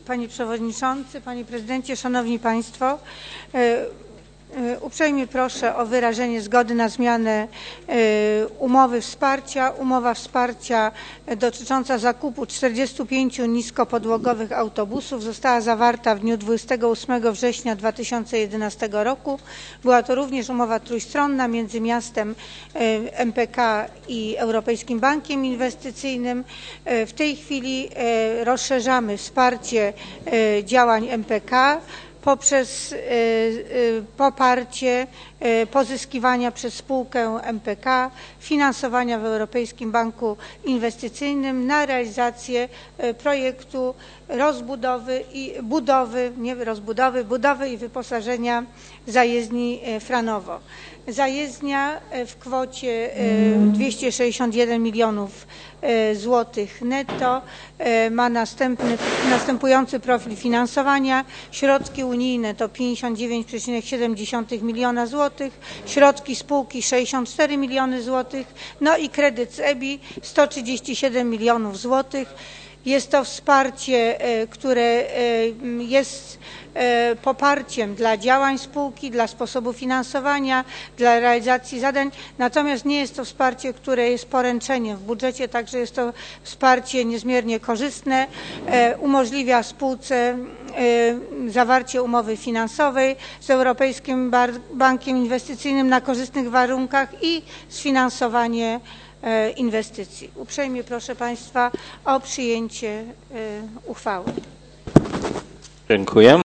Panie Przewodniczący, Panie Prezydencie, Szanowni Państwo! Uprzejmie proszę o wyrażenie zgody na zmianę umowy wsparcia. Umowa wsparcia dotycząca zakupu 45 niskopodłogowych autobusów została zawarta w dniu 28 września 2011 roku. Była to również umowa trójstronna między miastem MPK i Europejskim Bankiem Inwestycyjnym. W tej chwili rozszerzamy wsparcie działań MPK poprzez poparcie pozyskiwania przez spółkę MPK finansowania w Europejskim Banku Inwestycyjnym na realizację projektu budowy i wyposażenia zajezdni Franowo. Zajezdnia w kwocie 261 milionów złotych netto ma następujący profil finansowania. Środki unijne to 59,7 miliona złotych, środki spółki 64 miliony złotych, no i kredyt z EBI 137 milionów złotych. Jest to wsparcie, które jest poparciem dla działań spółki, dla sposobu finansowania, dla realizacji zadań, natomiast nie jest to wsparcie, które jest poręczeniem w budżecie, także jest to wsparcie niezmiernie korzystne. Umożliwia spółce zawarcie umowy finansowej z Europejskim Bankiem Inwestycyjnym na korzystnych warunkach i sfinansowanie inwestycji. Uprzejmie proszę Państwa o przyjęcie uchwały. Dziękuję.